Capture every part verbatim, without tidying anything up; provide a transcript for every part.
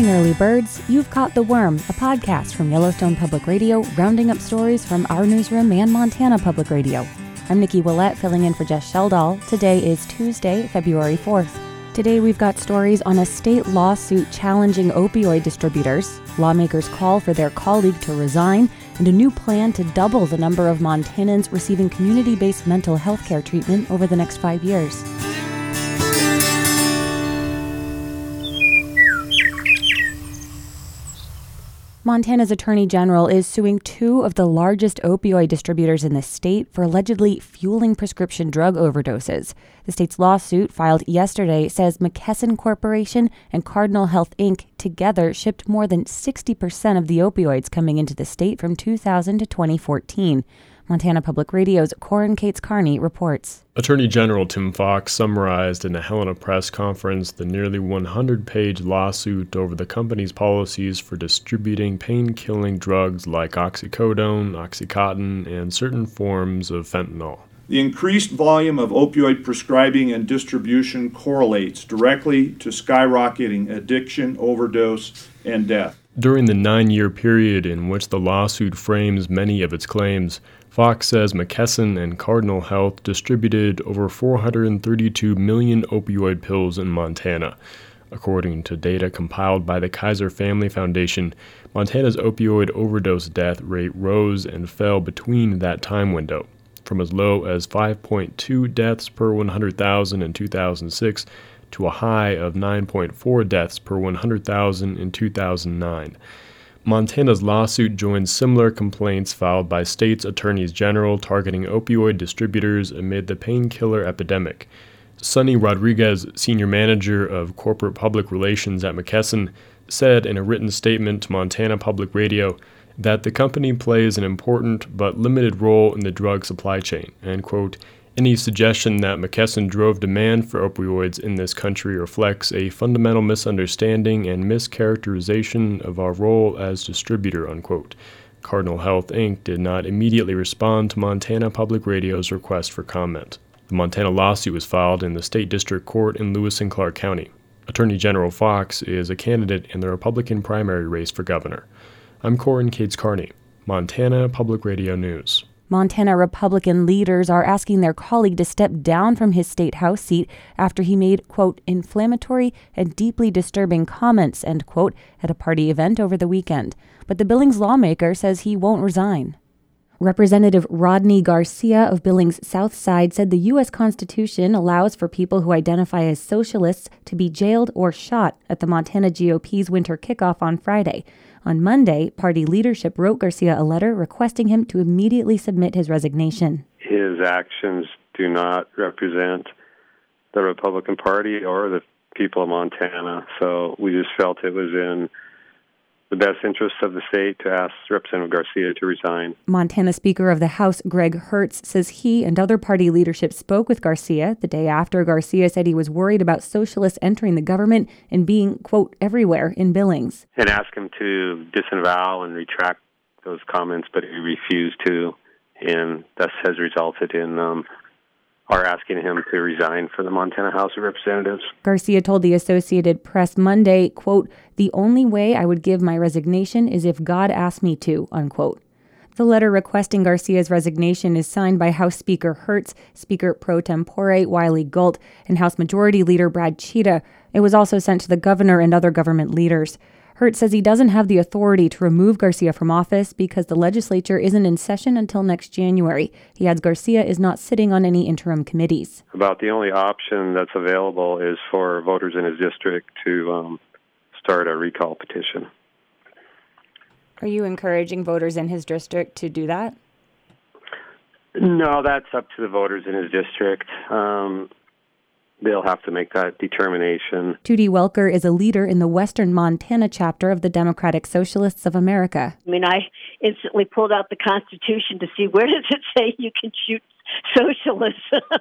morning, early birds. You've caught The Worm, a podcast from Yellowstone Public Radio, rounding up stories from our newsroom and Montana Public Radio. I'm Nikki Willett, filling in for Jess Sheldall. Today is Tuesday, February fourth. Today we've got stories on a state lawsuit challenging opioid distributors, lawmakers call for their colleague to resign, and a new plan to double the number of Montanans receiving community-based mental health care treatment over the next five years. Montana's Attorney General is suing two of the largest opioid distributors in the state for allegedly fueling prescription drug overdoses. The state's lawsuit, filed yesterday, says McKesson Corporation and Cardinal Health Incorporated together shipped more than sixty percent of the opioids coming into the state from two thousand to twenty fourteen. Montana Public Radio's Corin Cates Carney reports. Attorney General Tim Fox summarized in a Helena press conference the nearly one hundred page lawsuit over the company's policies for distributing pain-killing drugs like oxycodone, Oxycontin, and certain forms of fentanyl. The increased volume of opioid prescribing and distribution correlates directly to skyrocketing addiction, overdose, and death. During the nine-year period in which the lawsuit frames many of its claims, Fox says McKesson and Cardinal Health distributed over four hundred thirty-two million opioid pills in Montana. According to data compiled by the Kaiser Family Foundation, Montana's opioid overdose death rate rose and fell between that time window, from as low as five point two deaths per one hundred thousand in two thousand six to a high of nine point four deaths per one hundred thousand in two thousand nine. Montana's lawsuit joins similar complaints filed by states' attorneys general targeting opioid distributors amid the painkiller epidemic. Sonny Rodriguez, senior manager of corporate public relations at McKesson, said in a written statement to Montana Public Radio that the company plays an important but limited role in the drug supply chain, and, quote, any suggestion that McKesson drove demand for opioids in this country reflects a fundamental misunderstanding and mischaracterization of our role as distributor, unquote. Cardinal Health Incorporated did not immediately respond to Montana Public Radio's request for comment. The Montana lawsuit was filed in the State District Court in Lewis and Clark County. Attorney General Fox is a candidate in the Republican primary race for governor. I'm Corin Cates Carney, Montana Public Radio News. Montana Republican leaders are asking their colleague to step down from his state house seat after he made, quote, inflammatory and deeply disturbing comments, end quote, at a party event over the weekend. But the Billings lawmaker says he won't resign. Representative Rodney Garcia of Billings South Side said the U S Constitution allows for people who identify as socialists to be jailed or shot at the Montana G O P's winter kickoff on Friday. On Monday, party leadership wrote Garcia a letter requesting him to immediately submit his resignation. His actions do not represent the Republican Party or the people of Montana, so we just felt it was in the best interest of the state to ask Representative Garcia to resign. Montana Speaker of the House Greg Hertz says he and other party leadership spoke with Garcia the day after Garcia said he was worried about socialists entering the government and being, quote, everywhere in Billings. And asked him to disavow and retract those comments, but he refused to, and thus has resulted in um, are asking him to resign from the Montana House of Representatives. Garcia told the Associated Press Monday, quote, the only way I would give my resignation is if God asked me to, unquote. The letter requesting Garcia's resignation is signed by House Speaker Hertz, Speaker pro tempore Wiley Galt, and House Majority Leader Brad Cheetah. It was also sent to the governor and other government leaders. Hertz says he doesn't have the authority to remove Garcia from office because the legislature isn't in session until next January. He adds Garcia is not sitting on any interim committees. About the only option that's available is for voters in his district to um, start a recall petition. Are you encouraging voters in his district to do that? No, that's up to the voters in his district. Um, They'll have to make that determination. Tootie Welker is a leader in the Western Montana chapter of the Democratic Socialists of America. I mean, I instantly pulled out the Constitution to see where does it say you can shoot socialist,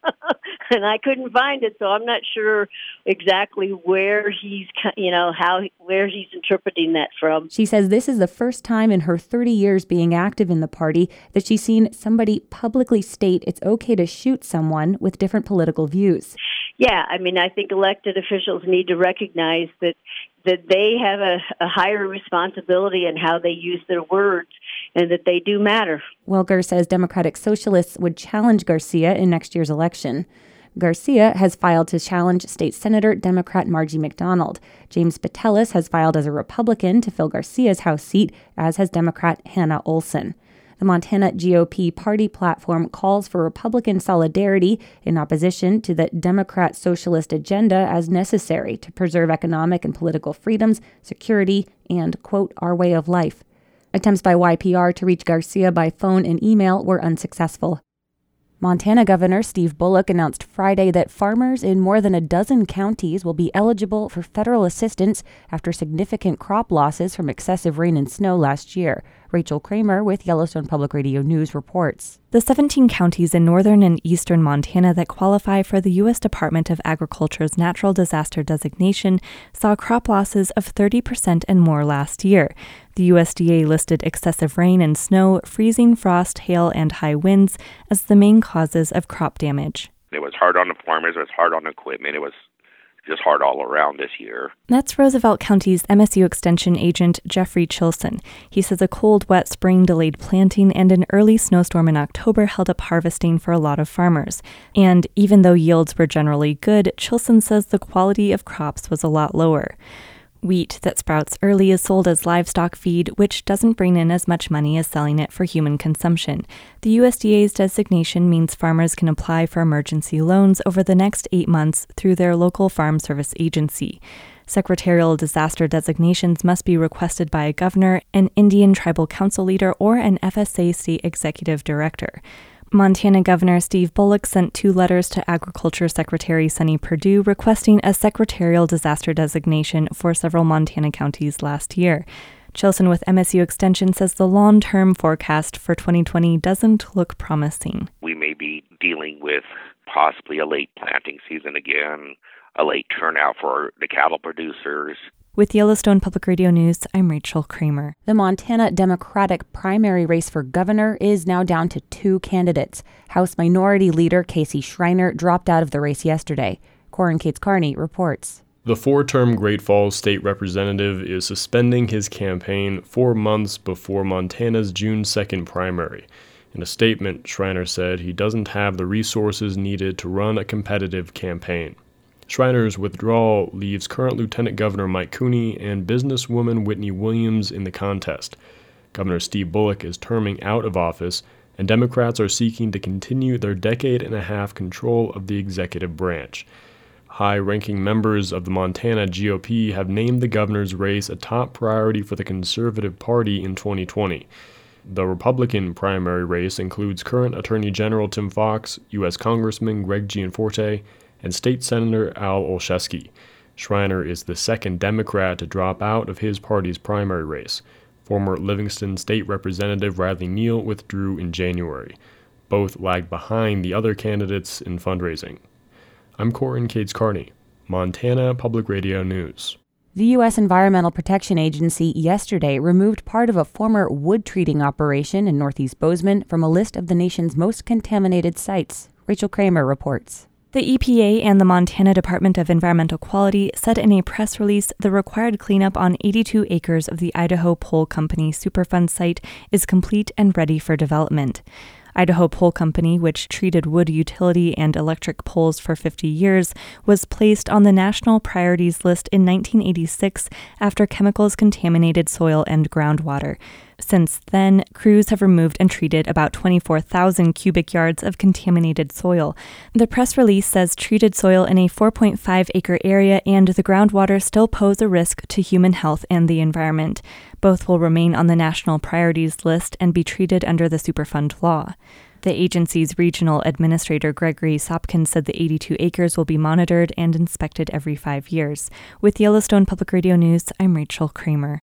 and I couldn't find it, so I'm not sure exactly where he's, you know, how where he's interpreting that from. She says this is the first time in her thirty years being active in the party that she's seen somebody publicly state it's okay to shoot someone with different political views. Yeah, I mean, I think elected officials need to recognize that that they have a, a higher responsibility in how they use their words and that they do matter. Welker says Democratic Socialists would challenge Garcia in next year's election. Garcia has filed to challenge State Senator Democrat Margie McDonald. James Battelis has filed as a Republican to fill Garcia's House seat, as has Democrat Hannah Olson. The Montana G O P party platform calls for Republican solidarity in opposition to the Democrat socialist agenda as necessary to preserve economic and political freedoms, security, and, quote, our way of life. Attempts by Y P R to reach Garcia by phone and email were unsuccessful. Montana Governor Steve Bullock announced Friday that farmers in more than a dozen counties will be eligible for federal assistance after significant crop losses from excessive rain and snow last year. Rachel Kramer with Yellowstone Public Radio News reports. The seventeen counties in northern and eastern Montana that qualify for the U S Department of Agriculture's natural disaster designation saw crop losses of thirty percent and more last year. The U S D A listed excessive rain and snow, freezing, frost, hail, and high winds as the main causes of crop damage. It was hard on the farmers, it was hard on the equipment, it was just hard all around this year. That's Roosevelt County's M S U Extension agent Jeffrey Chilson. He says a cold, wet spring delayed planting and an early snowstorm in October held up harvesting for a lot of farmers. And even though yields were generally good, Chilson says the quality of crops was a lot lower. Wheat that sprouts early is sold as livestock feed, which doesn't bring in as much money as selling it for human consumption. The U S D A's designation means farmers can apply for emergency loans over the next eight months through their local farm service agency. Secretarial disaster designations must be requested by a governor, an Indian tribal council leader, or an F S A state executive director. Montana Governor Steve Bullock sent two letters to Agriculture Secretary Sonny Perdue requesting a secretarial disaster designation for several Montana counties last year. Chilson with M S U Extension says the long-term forecast for twenty twenty doesn't look promising. We may be dealing with possibly a late planting season again, a late turnout for the cattle producers. With Yellowstone Public Radio News, I'm Rachel Kramer. The Montana Democratic primary race for governor is now down to two candidates. House Minority Leader Casey Schreiner dropped out of the race yesterday. Corin Cates Carney reports. The four-term Great Falls state representative is suspending his campaign four months before Montana's June second primary. In a statement, Schreiner said he doesn't have the resources needed to run a competitive campaign. Schreiner's withdrawal leaves current Lieutenant Governor Mike Cooney and businesswoman Whitney Williams in the contest. Governor Steve Bullock is terming out of office, and Democrats are seeking to continue their decade-and-a-half control of the executive branch. High-ranking members of the Montana G O P have named the governor's race a top priority for the Conservative Party in twenty twenty. The Republican primary race includes current Attorney General Tim Fox, U S Congressman Greg Gianforte, and State Senator Al Olszewski. Schreiner is the second Democrat to drop out of his party's primary race. Former Livingston State Representative Riley Neal withdrew in January. Both lagged behind the other candidates in fundraising. I'm Corin Cates Carney, Montana Public Radio News. The U S Environmental Protection Agency yesterday removed part of a former wood treating operation in Northeast Bozeman from a list of the nation's most contaminated sites. Rachel Kramer reports. The E P A and the Montana Department of Environmental Quality said in a press release the required cleanup on eighty-two acres of the Idaho Pole Company Superfund site is complete and ready for development. Idaho Pole Company, which treated wood utility and electric poles for fifty years, was placed on the National Priorities List in nineteen eighty-six after chemicals contaminated soil and groundwater. Since then, crews have removed and treated about twenty-four thousand cubic yards of contaminated soil. The press release says treated soil in a four point five acre area and the groundwater still pose a risk to human health and the environment. Both will remain on the National Priorities List and be treated under the Superfund law. The agency's regional administrator Gregory Sopkin said the eighty-two acres will be monitored and inspected every five years. With Yellowstone Public Radio News, I'm Rachel Kramer.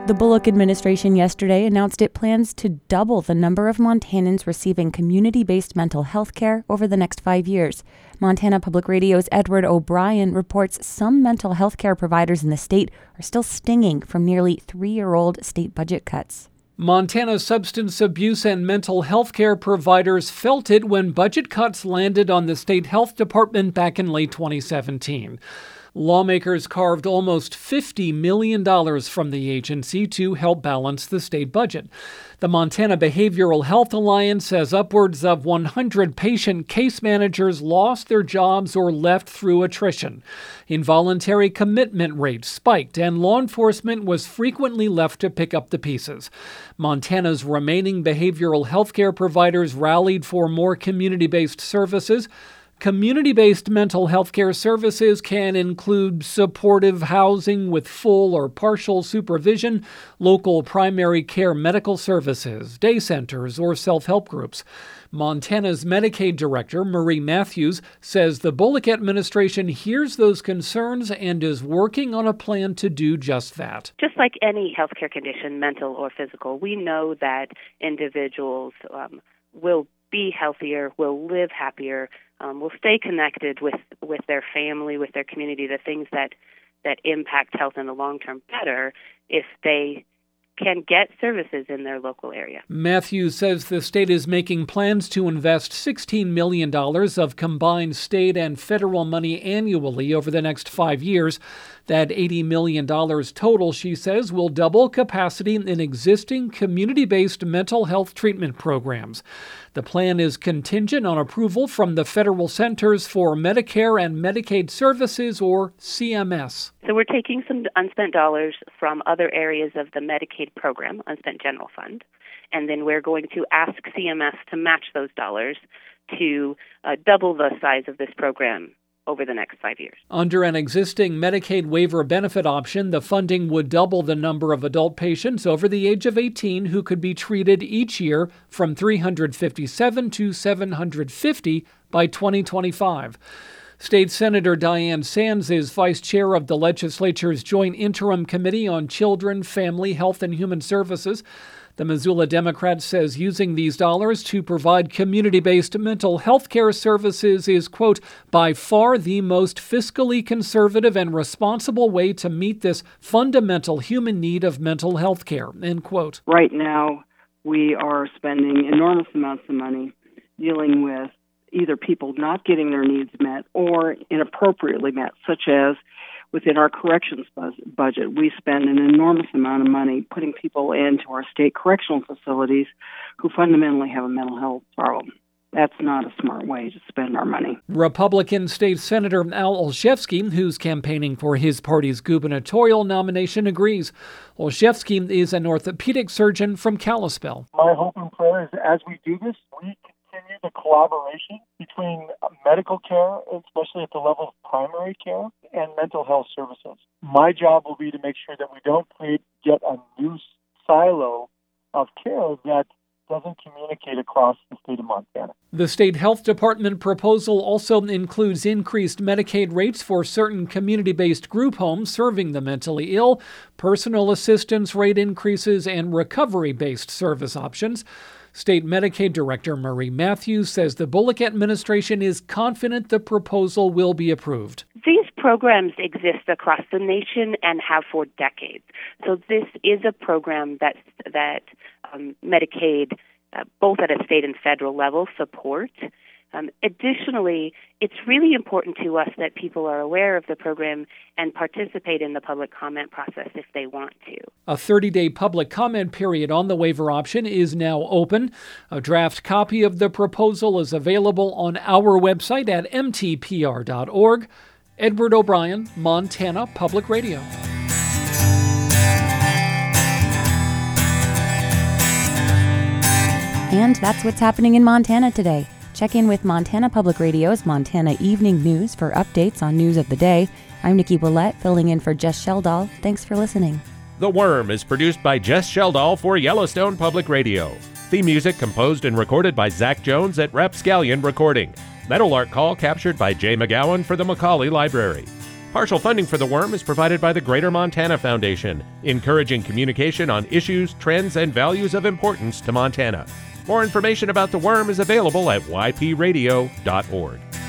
The Bullock administration yesterday announced it plans to double the number of Montanans receiving community-based mental health care over the next five years. Montana Public Radio's Edward O'Brien reports some mental health care providers in the state are still stinging from nearly three-year-old state budget cuts. Montana substance abuse and mental health care providers felt it when budget cuts landed on the state health department back in late twenty seventeen. Lawmakers carved almost fifty million dollars from the agency to help balance the state budget. The Montana Behavioral Health Alliance says upwards of one hundred patient case managers lost their jobs or left through attrition. Involuntary commitment rates spiked, and law enforcement was frequently left to pick up the pieces. Montana's remaining behavioral health care providers rallied for more community-based services. Community-based mental health care services can include supportive housing with full or partial supervision, local primary care medical services, day centers, or self-help groups. Montana's Medicaid director, Marie Matthews, says the Bullock administration hears those concerns and is working on a plan to do just that. Just like any healthcare condition, mental or physical, we know that individuals um, will be healthier, will live happier, um, will stay connected with, with their family, with their community, the things that, that impact health in the long term better if they can get services in their local area. Matthews says the state is making plans to invest sixteen million dollars of combined state and federal money annually over the next five years. That eighty million dollars total, she says, will double capacity in existing community-based mental health treatment programs. The plan is contingent on approval from the Federal Centers for Medicare and Medicaid Services, or C M S. So we're taking some unspent dollars from other areas of the Medicaid program, unspent general fund, and then we're going to ask C M S to match those dollars to uh, double the size of this program over the next five years. Under an existing Medicaid waiver benefit option, the funding would double the number of adult patients over the age of eighteen who could be treated each year from three hundred fifty-seven to seven hundred fifty by twenty twenty-five. State Senator Diane Sands is vice chair of the legislature's Joint Interim Committee on Children, Family, Health, and Human Services. The Missoula Democrat says using these dollars to provide community-based mental health care services is, quote, by far the most fiscally conservative and responsible way to meet this fundamental human need of mental health care, end quote. Right now, we are spending enormous amounts of money dealing with either people not getting their needs met or inappropriately met, such as within our corrections budget, we spend an enormous amount of money putting people into our state correctional facilities who fundamentally have a mental health problem. That's not a smart way to spend our money. Republican State Senator Al Olszewski, who's campaigning for his party's gubernatorial nomination, agrees. Olszewski is an orthopedic surgeon from Kalispell. My hope and prayer is as we do this, we continue the collaboration between medical care, especially at the level of primary care, and mental health services. My job will be to make sure that we don't create yet a new silo of care that doesn't communicate across the state of Montana. The state health department proposal also includes increased Medicaid rates for certain community-based group homes serving the mentally ill, personal assistance rate increases, and recovery-based service options. State Medicaid Director Marie Matthews says the Bullock administration is confident the proposal will be approved. These programs exist across the nation and have for decades. So this is a program that that um, Medicaid, uh, both at a state and federal level, support. Um, additionally, it's really important to us that people are aware of the program and participate in the public comment process if they want to. A thirty-day public comment period on the waiver option is now open. A draft copy of the proposal is available on our website at m t p r dot org. Edward O'Brien, Montana Public Radio. And that's what's happening in Montana today. Check in with Montana Public Radio's Montana Evening News for updates on news of the day. I'm Nikki Willett, filling in for Jess Sheldall. Thanks for listening. The Worm is produced by Jess Sheldall for Yellowstone Public Radio. Theme music composed and recorded by Zach Jones at Rapscallion Recording. Meadowlark Call captured by Jay McGowan for the Macaulay Library. Partial funding for The Worm is provided by the Greater Montana Foundation, encouraging communication on issues, trends, and values of importance to Montana. More information about The Worm is available at y p radio dot org.